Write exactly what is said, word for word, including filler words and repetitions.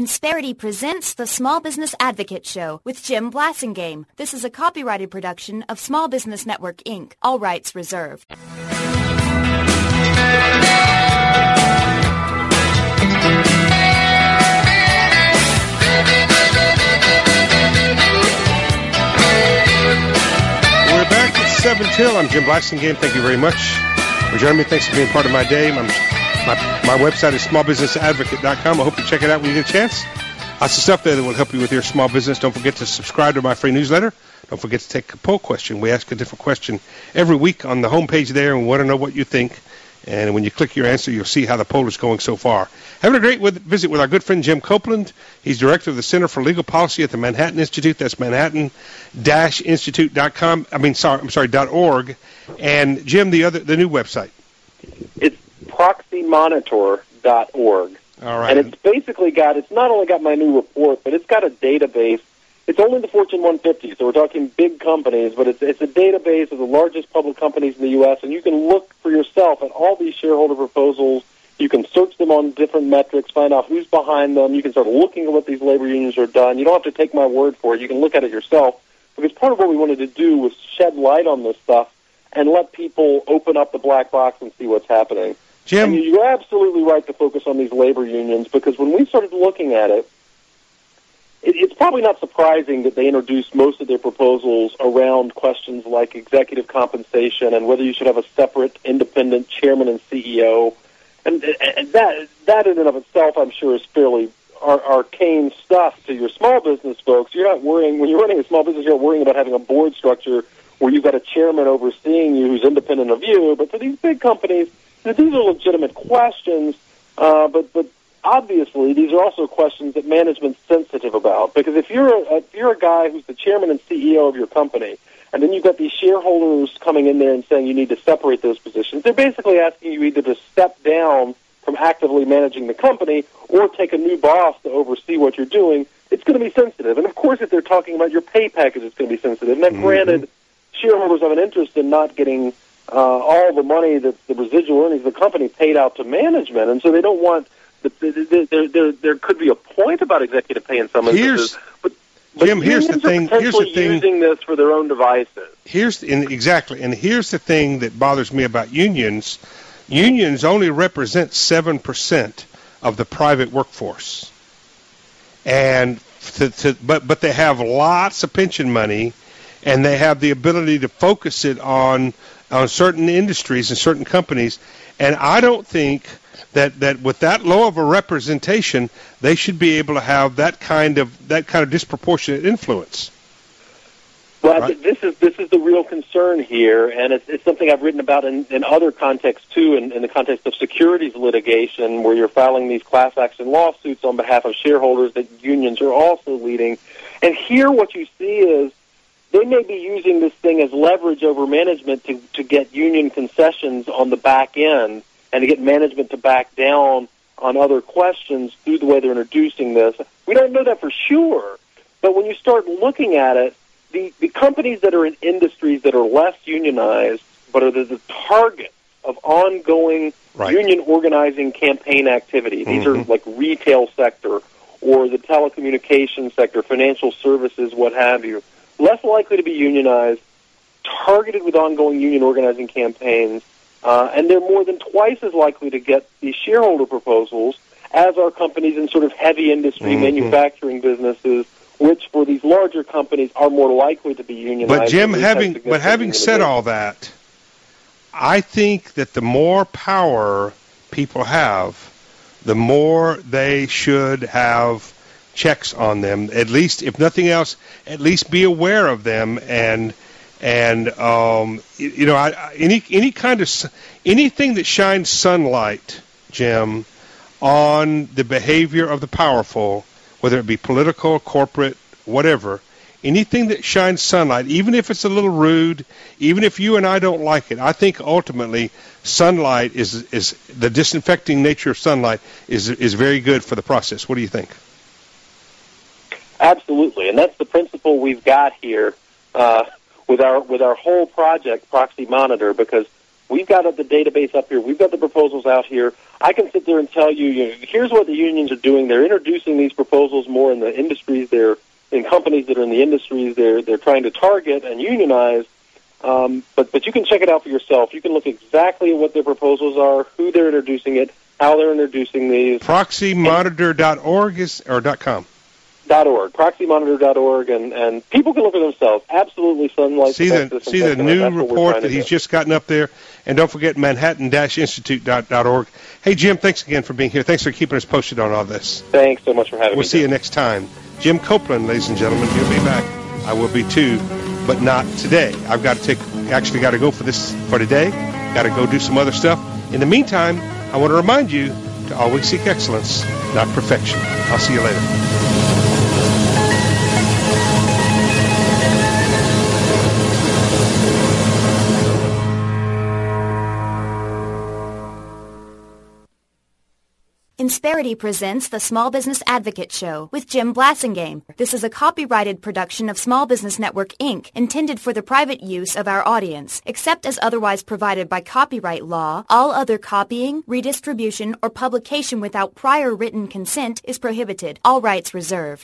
Insperity presents the Small Business Advocate Show with Jim Blasingame. This is a copyrighted production of Small Business Network, Incorporated. All rights reserved. We're back at seven till. I'm Jim Blasingame. Thank you very much for joining me. Thanks for being part of my day. I'm My, my website is small business advocate dot com. I hope you check it out when you get a chance. Lots of stuff there that will help you with your small business. Don't forget to subscribe to my free newsletter. Don't forget to take a poll question. We ask a different question every week on the homepage there, and we want to know what you think. And when you click your answer, you'll see how the poll is going so far. Having a great with, visit with our good friend Jim Copeland. He's director of the Center for Legal Policy at the Manhattan Institute. That's manhattan dash institute dot com. I mean, sorry, I'm sorry, .org. And Jim, the other, the new website. It's proxy monitor dot org. All right. And it's basically got, it's not only got my new report, but it's got a database. It's only the Fortune one fifty, so we're talking big companies, but it's it's a database of the largest public companies in the U S, and you can look for yourself at all these shareholder proposals. You can search them on different metrics, find out who's behind them. You can start looking at what these labor unions are done. You don't have to take my word for it. You can look at it yourself, because part of what we wanted to do was shed light on this stuff and let people open up the black box and see what's happening. Jim, and you're absolutely right to focus on these labor unions, because when we started looking at it, it, it's probably not surprising that they introduced most of their proposals around questions like executive compensation and whether you should have a separate independent chairman and C E O. And, and that, that in and of itself, I'm sure, is fairly ar- arcane stuff to your small business folks. You're not worrying, when you're running a small business, you're not worrying about having a board structure where you've got a chairman overseeing you who's independent of you. But for these big companies, these are legitimate questions, uh, but but obviously these are also questions that management's sensitive about. Because if you're a, if you're a guy who's the chairman and C E O of your company, and then you've got these shareholders coming in there and saying you need to separate those positions, they're basically asking you either to step down from actively managing the company or take a new boss to oversee what you're doing. It's going to be sensitive. And of course, if they're talking about your pay package, it's going to be sensitive. Now, mm-hmm. granted, shareholders have an interest in not getting Uh, all the money that the residual earnings of the company paid out to management, and so they don't want. The, the, the, there, there, there could be a point about executive pay in some instances, but, but Jim, here's the thing. Here's the thing. Using this for their own devices. Here's in, exactly, and here's the thing that bothers me about unions. Unions only represent seven percent of the private workforce, and to, to, but but they have lots of pension money, and they have the ability to focus it on. on certain industries and certain companies, and I don't think that, that with that low of a representation, they should be able to have that kind of that kind of disproportionate influence. Well, right? this is this is the real concern here, and it's, it's something I've written about in, in other contexts too, in, in the context of securities litigation, where you're filing these class action lawsuits on behalf of shareholders that unions are also leading. And here, what you see is they may be using this thing as leverage over management to, to get union concessions on the back end and to get management to back down on other questions through the way they're introducing this. We don't know that for sure, but when you start looking at it, the, the companies that are in industries that are less unionized but are the, the target of ongoing right. union organizing campaign activity, these mm-hmm. are like retail sector or the telecommunications sector, financial services, what have you, less likely to be unionized, targeted with ongoing union organizing campaigns, uh, and they're more than twice as likely to get these shareholder proposals as are companies in sort of heavy industry, mm-hmm. manufacturing businesses, which for these larger companies are more likely to be unionized. But Jim, having but having said all that, I think that the more power people have, the more they should have checks on them, at least, if nothing else, at least be aware of them, and and um, you, you know, I, any any kind of anything that shines sunlight, Jim, on the behavior of the powerful, whether it be political, corporate, whatever, anything that shines sunlight, even if it's a little rude, even if you and I don't like it, I think ultimately sunlight is is the disinfecting nature of sunlight is is very good for the process. What do you think? Absolutely, and that's the principle we've got here uh, with our with our whole project, Proxy Monitor, because We've got the database up here. We've got the proposals out here. I can sit there and tell you, you know, here's what the unions are doing. They're introducing these proposals more in the industries. They're in companies that are in the industries they're they're trying to target and unionize. Um, but but you can check it out for yourself. You can look exactly at what their proposals are, who they're introducing it, how they're introducing these. proxy monitor dot org is or .com. Dot org, proxy monitor dot org, and, and people can look for themselves. Absolutely, Sunlight. See the see the new report that he's just gotten up there, and don't forget Manhattan Institute dot org. Hey Jim, thanks again for being here. Thanks for keeping us posted on all this. Thanks so much for having we'll me. We'll see you next time. Jim Copeland, ladies and gentlemen, he'll be back. I will be too, but not today. I've got to take actually got to go for this for today. Got to go do some other stuff. In the meantime, I want to remind you to always seek excellence, not perfection. I'll see you later. Insperity presents the Small Business Advocate Show with Jim Blasingame. This is a copyrighted production of Small Business Network, Incorporated, intended for the private use of our audience. Except as otherwise provided by copyright law, all other copying, redistribution, or publication without prior written consent is prohibited. All rights reserved.